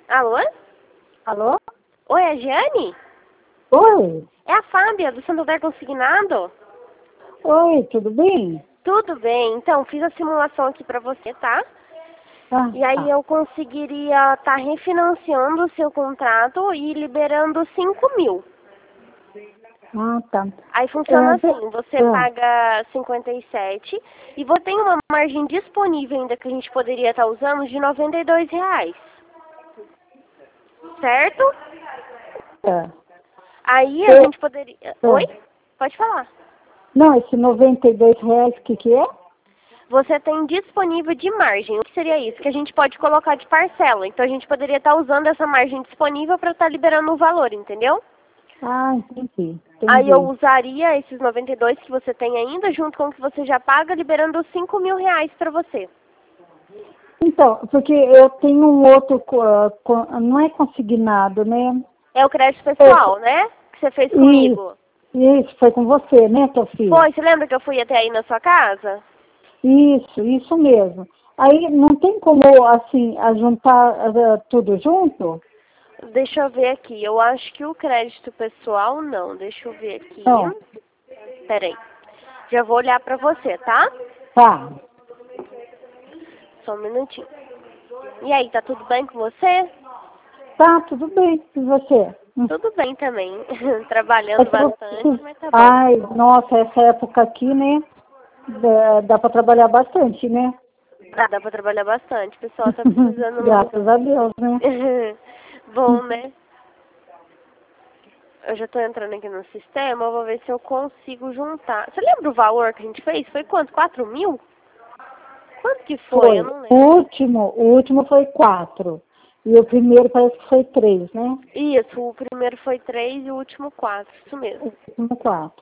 Alô? Alô? Oi, é a Giane? Oi. É a Fábia, do Santander Consignado? Oi, tudo bem? Tudo bem. Então, fiz a simulação aqui pra você, tá? Ah, E aí tá. eu conseguiria estar refinanciando o seu contrato e liberando 5 mil. Ah, tá. Aí funciona De- assim, você paga 57 e você tem uma margem disponível ainda que a gente poderia estar usando de R$ 92. Certo? é. Aí a Eu- gente poderia... Oi? Pode falar. Não, esse R$ 92, o que é? Você tem disponível de margem. O que seria isso? Que a gente pode colocar de parcela. Então a gente poderia estar usando essa margem disponível para estar liberando o valor, entendeu? Ah, entendi. Aí eu Entendi. usaria esses 92 que você tem ainda, junto com o que você já paga, liberando R$ 5.000 para você. Então, porque eu tenho um outro, não é consignado, né? É o crédito pessoal, né? Que você fez comigo. Isso, foi com você, né, que eu fiz? Foi, você lembra que eu fui até aí na sua casa? Isso mesmo. Aí não tem como, assim, juntar tudo junto? Deixa eu ver aqui. Eu acho que o crédito pessoal não. Deixa eu ver aqui. Não. Peraí. Já vou olhar pra você, tá? Tá. Só um minutinho. E aí, tá tudo bem com você? Tá, tudo bem. E você? Tudo bem também. Trabalhando bastante, mas tá bom. Ai, nossa, essa época aqui, né? Dá para trabalhar bastante, né? Dá pra trabalhar bastante. O pessoal tá precisando muito. Graças a Deus, né? Bom, né? Eu já tô entrando aqui no sistema, eu vou ver se eu consigo juntar. Você lembra o valor que a gente fez? Foi quanto? 4 mil? Quanto que foi? Eu não O lembro. último foi 4. E o primeiro parece que foi 3, né? Isso, o primeiro foi 3 e o último 4. Isso mesmo. O último 4.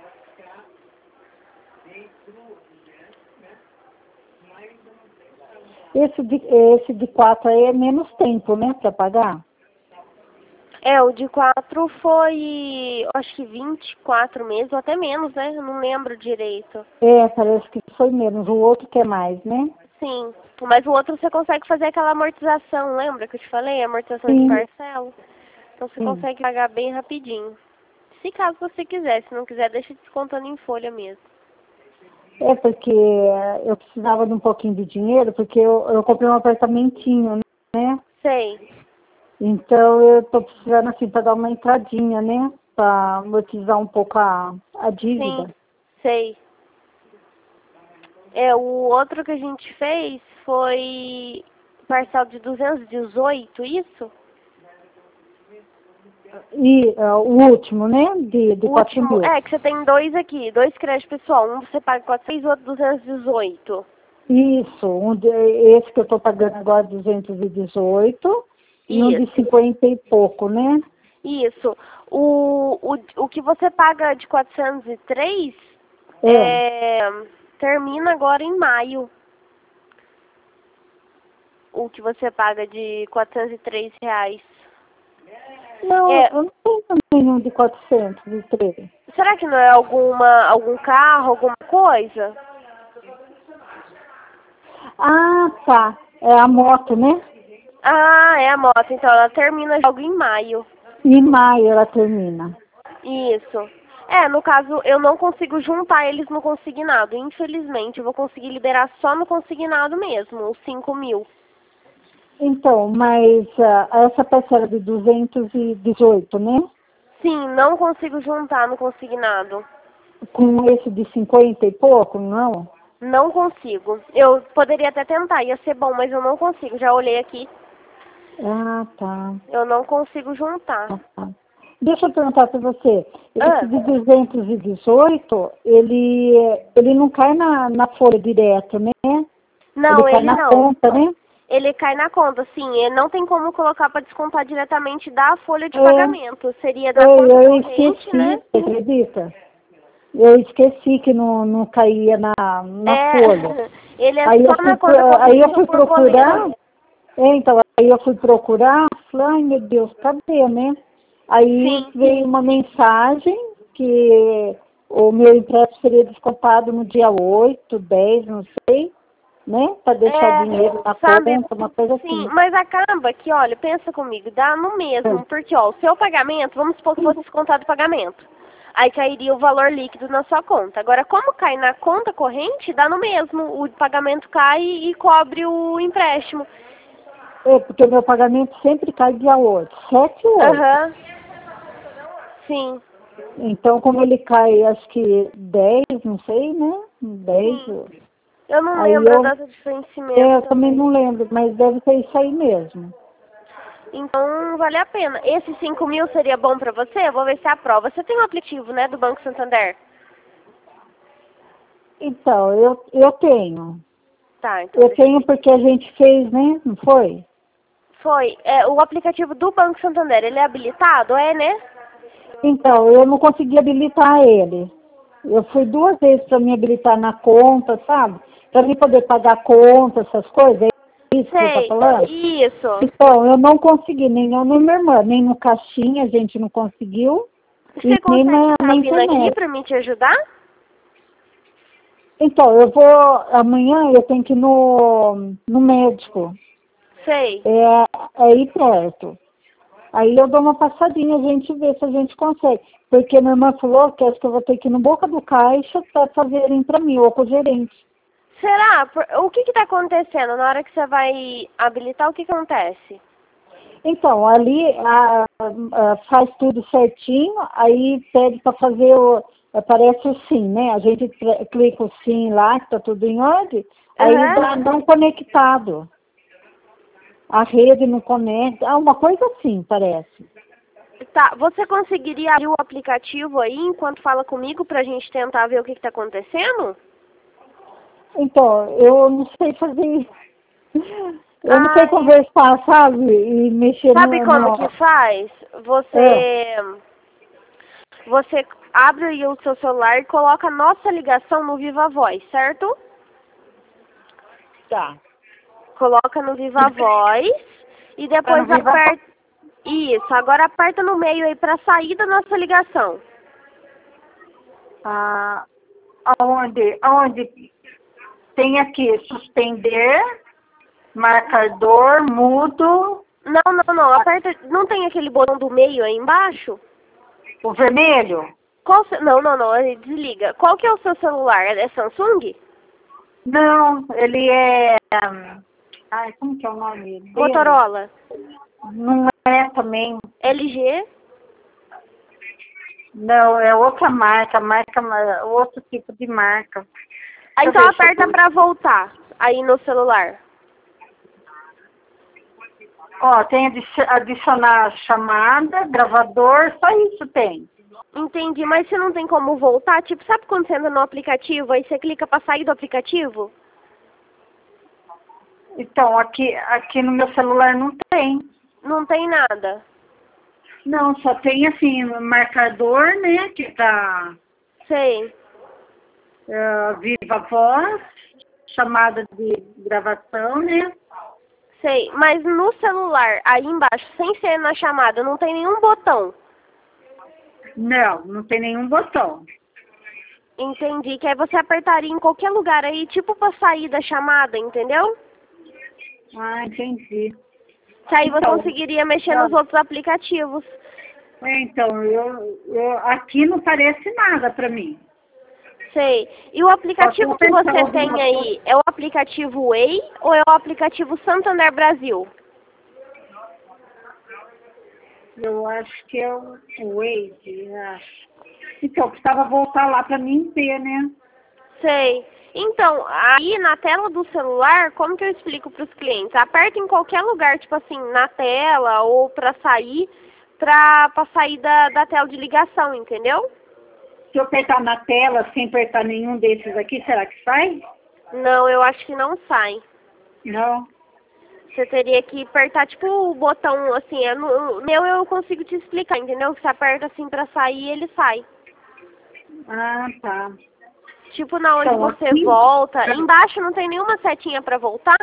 Esse de 4 aí é menos tempo, né? Para pagar? É, o de 4 foi, acho que 24 meses, ou até menos, né? Eu não lembro direito. É, parece que foi menos. O outro que é mais, né? Sim, mas o outro você consegue fazer aquela amortização, lembra que eu te falei? Amortização de Sim, parcela. Então você sim. consegue pagar bem rapidinho. Se caso você quiser, se não quiser, deixa descontando em folha mesmo. É porque eu precisava de um pouquinho de dinheiro, porque eu comprei um apartamentinho, né? Sei, Então eu tô precisando assim para dar uma entradinha, né? Para amortizar um pouco a sim, dívida. sei. É, o outro que a gente fez foi parcel de 218, isso? E o último, né? De O 4 último, mil. é que você tem dois aqui, dois créditos pessoal. Um você paga 400 e o outro 218. Isso, esse que eu estou pagando agora 218 e um de Isso, 50 e pouco, né? isso. O que você paga de 403 É. termina agora em maio. O que você paga de R$ 403. Não, É, eu não tenho nenhum de 413. será que não é algum carro, alguma coisa? Ah, tá. É a moto, né? Ah, é a moto, então ela termina logo em maio. Em maio ela termina. Isso. É, no caso, eu não consigo juntar eles no consignado. Infelizmente, eu vou conseguir liberar só no consignado mesmo, os 5 mil. Então, mas essa peça era de 218, né? Sim, não consigo juntar no consignado. Com esse de 50 e pouco, não? Não consigo. Eu poderia até tentar, ia ser bom, mas eu não consigo. Já olhei aqui, Ah, tá. eu não consigo juntar. Ah, tá. Deixa eu perguntar para você. Esse Ah, de 218, ele não cai na folha direto, né? Ele não, cai ele na não. conta, né? Ele cai na conta, sim. Ele não tem como colocar para descontar diretamente da folha de É, pagamento. Seria da conta eu corrente, né? esqueci, você acredita? Eu esqueci que não caía na É, folha. ele é Aí só na conta aí eu corrente ou fui por procurar, boleto. então, aí eu fui procurar, falei, ai meu Deus, cadê, né? Aí Sim, veio uma mensagem que o meu empréstimo seria descontado no dia 8, 10, não sei. né? Para deixar dinheiro na conta, uma coisa assim. Sim, mas acaba que, olha, pensa comigo, dá no mesmo, porque, ó, o seu pagamento, vamos supor que fosse descontado o pagamento. Aí cairia o valor líquido na sua conta. Agora, como cai na conta corrente, dá no mesmo. O pagamento cai e cobre o empréstimo. É, porque o meu pagamento sempre cai dia 8, 7 e 8. Aham. Sim. Então, como ele cai, acho que 10, não sei, né? 10. Sim. Eu não Aí lembro a data de vencimento. eu também não lembro, mas deve ser isso aí mesmo. Então, vale a pena. Esses 5 mil seria bom pra você? Eu vou ver se aprova. Você tem um aplicativo, né, do Banco Santander? Então, eu tenho. Tá, então. Eu tenho porque a gente fez, né? Não foi? Foi. É, o aplicativo do Banco Santander, ele é habilitado? É, né? Então, eu não consegui habilitar ele. Eu fui 2 vezes para me habilitar na conta, sabe? Para mim poder pagar conta, essas coisas. É isso que você está falando? Isso. Então, eu não consegui, nem eu nem minha irmã, nem no caixinha a gente não conseguiu. Você E nem consegue na estar vindo aqui internet. pra me te ajudar? Então, eu vou, amanhã eu tenho que ir no médico. Sei. É aí perto. Aí eu dou uma passadinha, a gente vê se a gente consegue. Porque minha irmã falou que acho que eu vou ter que ir no boca do caixa para fazerem para mim, ou com o gerente. Será? O que está acontecendo? Na hora que você vai habilitar, o que acontece? Então, ali faz tudo certinho, aí pede para fazer aparece o sim, né? A gente clica o sim lá, que tá tudo em ordem, aí dá não conectado. A rede não conecta, uma coisa assim, parece. Tá, você conseguiria abrir o aplicativo aí enquanto fala comigo pra gente tentar ver o que está acontecendo? Então, eu não sei fazer isso. Eu não sei conversar, sabe? E mexer Sabe como que faz? Você abre aí o seu celular e coloca a nossa ligação no Viva Voz, certo? Tá. Coloca no Viva Voz e depois aperta... Isso, agora aperta no meio aí pra sair da nossa ligação. Aonde tem aqui suspender, marcador, mudo. Não, aperta... Não tem aquele botão do meio aí embaixo? O vermelho? Não, desliga. Qual que é o seu celular? É Samsung? Não, ele é... Ai, como que é o nome dele? Motorola? Não é também. LG? Não, é outra marca, outro tipo de marca. Então aperta pra voltar aí no celular. Ó, tem adicionar chamada, gravador, só isso tem. Entendi, mas você não tem como voltar? Tipo, sabe quando você entra no aplicativo, aí você clica pra sair do aplicativo? Então, aqui no meu celular não tem. Não tem nada? Não, só tem assim, marcador, né, que tá... Sei. Viva voz, chamada de gravação, né? Sei, mas no celular, aí embaixo, sem ser na chamada, não tem nenhum botão. Não tem nenhum botão. Entendi, que aí você apertaria em qualquer lugar aí, tipo pra sair da chamada, entendeu? Ah, entendi. Que aí você conseguiria mexer nos outros aplicativos. Então, aqui não parece nada pra mim. Sei. E o aplicativo que você tem aí, é o aplicativo Way ou é o aplicativo Santander Brasil? Eu acho que é o Waze, acho. Então, precisava voltar lá pra mim ver, né? Sei. Então, aí na tela do celular, como que eu explico para os clientes? Aperta em qualquer lugar, tipo assim, na tela ou para sair da tela de ligação, entendeu? Se eu apertar na tela sem apertar nenhum desses aqui, será que sai? Não, eu acho que não sai. Não. Você teria que apertar, tipo, o botão, assim, no meu eu consigo te explicar, entendeu? Você aperta assim pra sair, ele sai. Ah, tá. Tipo, na onde Então, você aqui, volta. Embaixo não tem nenhuma setinha pra voltar?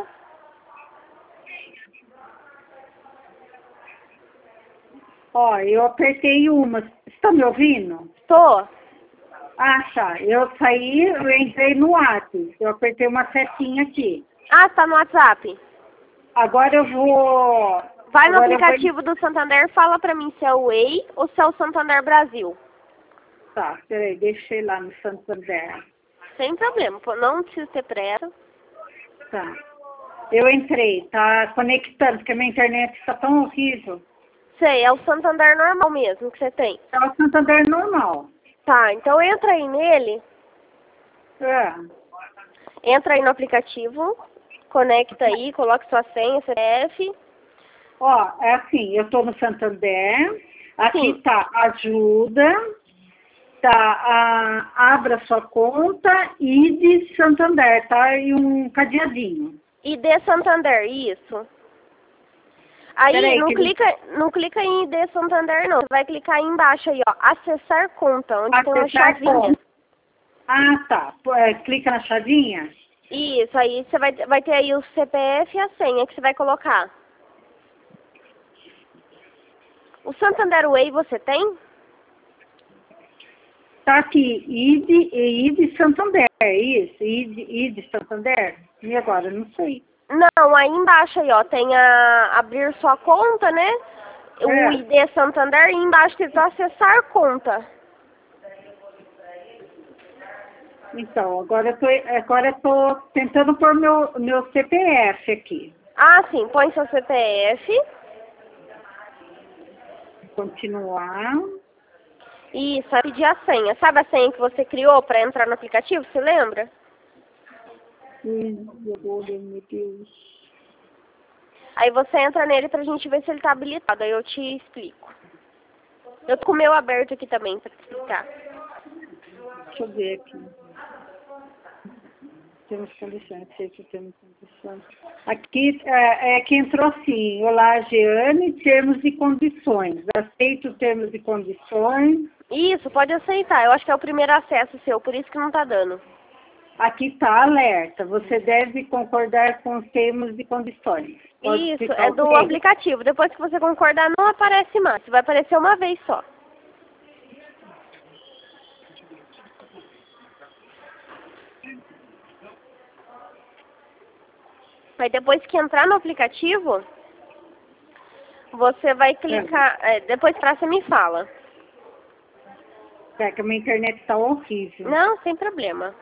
Ó, eu apertei uma. Você está me ouvindo? Tô. Ah, tá. Eu saí, eu entrei no WhatsApp. Eu apertei uma setinha aqui. Ah, tá no WhatsApp. Agora eu vou... Vai no Agora eu vou... aplicativo do Santander, fala pra mim se é o Way ou se é o Santander Brasil. Tá, peraí, deixei lá no Santander. Sem problema, pô, não precisa ter pressa. Tá. Eu entrei, tá conectando, porque a minha internet está tão horrível. Sei, é o Santander normal mesmo que você tem. É o Santander normal. Tá, então entra aí nele, É. entra aí no aplicativo, conecta aí, coloca sua senha, CPF. Ó, é assim, eu tô no Santander, aqui Sim. tá ajuda, tá abra sua conta e de Santander, tá? E um cadeadinho. ID Santander, isso. Aí Peraí, não clica em ID Santander não, você vai clicar aí embaixo aí, ó, acessar conta, onde tem uma acessar chavinha. conta. Ah, tá. Clica na chavinha. Isso, aí você vai ter aí o CPF e a senha que você vai colocar. O Santander Way você tem? Tá aqui, ID Santander, é isso? ID Santander? E agora? Não sei. Não, aí embaixo aí, ó, tem abrir sua conta, né? O É. ID Santander e embaixo tem acessar conta. Então, agora eu tô tentando pôr meu CPF aqui. Ah, sim, põe seu CPF. Continuar. Isso, vai pedir a senha. Sabe a senha que você criou para entrar no aplicativo? Você lembra? Agora, meu Deus. Aí você entra nele pra gente ver se ele tá habilitado. Aí eu te explico. Eu tô com o meu aberto aqui também pra te explicar. Deixa eu ver aqui. Temos condições, sei que temos condições. Aqui é que entrou assim, olá, Jeane, termos e condições. Aceito termos e condições. Isso, pode aceitar. Eu acho que é o primeiro acesso seu, por isso que não tá dando. Aqui está alerta, você deve concordar com os termos e condições. Pode Isso, clicar é do OK. aplicativo. Depois que você concordar, não aparece mais. Vai aparecer uma vez só. Aí depois que entrar no aplicativo, você vai clicar... depois pra você me fala. É que a minha internet está horrível. Não, sem problema.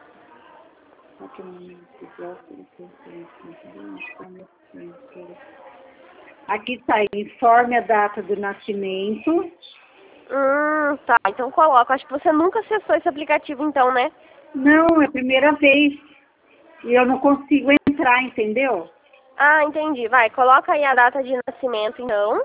Aqui está, informe a data do nascimento. Tá. Então coloca. Acho que você nunca acessou esse aplicativo então, né? Não, é a primeira vez. E eu não consigo entrar, entendeu? Ah, entendi. Vai, coloca aí a data de nascimento então.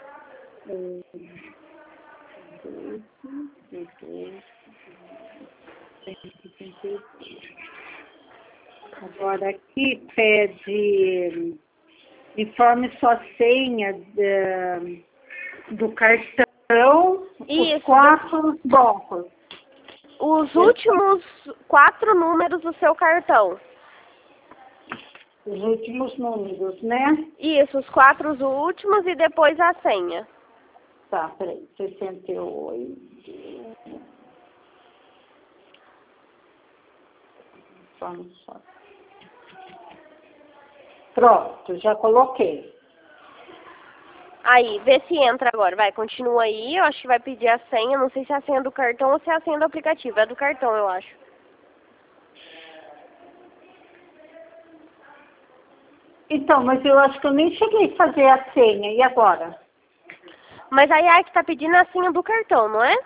Agora aqui pede informe sua senha do cartão, Isso. os 4 blocos. Os últimos 4 números do seu cartão. Os últimos números, né? Isso, os 4 últimos e depois a senha. Tá, peraí, 68. Só. Pronto, já coloquei. Aí, vê se entra agora. Vai, continua aí. Eu acho que vai pedir a senha. Não sei se é a senha do cartão ou se é a senha do aplicativo. É do cartão, eu acho. Então, mas eu acho que eu nem cheguei a fazer a senha. E agora? Mas aí é que tá pedindo a senha do cartão, não é?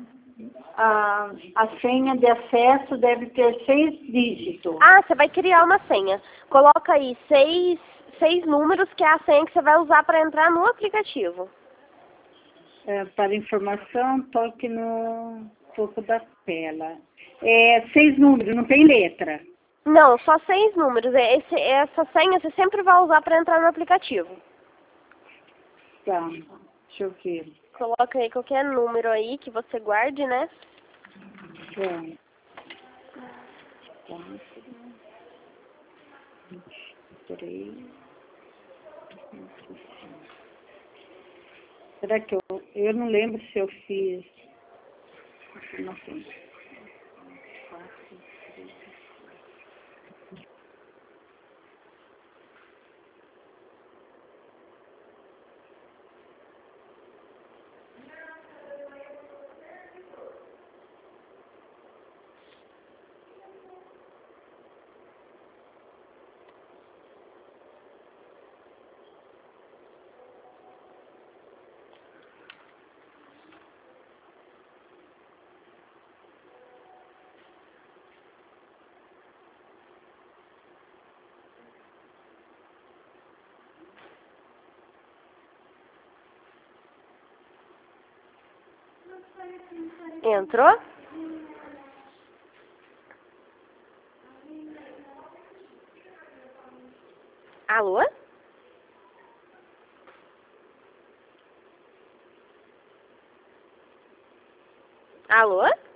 A senha de acesso deve ter 6 dígitos. Ah, você vai criar uma senha. Coloca aí 6 números, que é a senha que você vai usar para entrar no aplicativo. Para informação, toque no topo da tela. 6 números, não tem letra. Não, só 6 números. Essa senha você sempre vai usar para entrar no aplicativo. Tá, deixa eu ver. Coloca aí qualquer número aí que você guarde, né? 4, 3. Será que eu não lembro se eu fiz. Não sei. Entrou? Alô? Alô?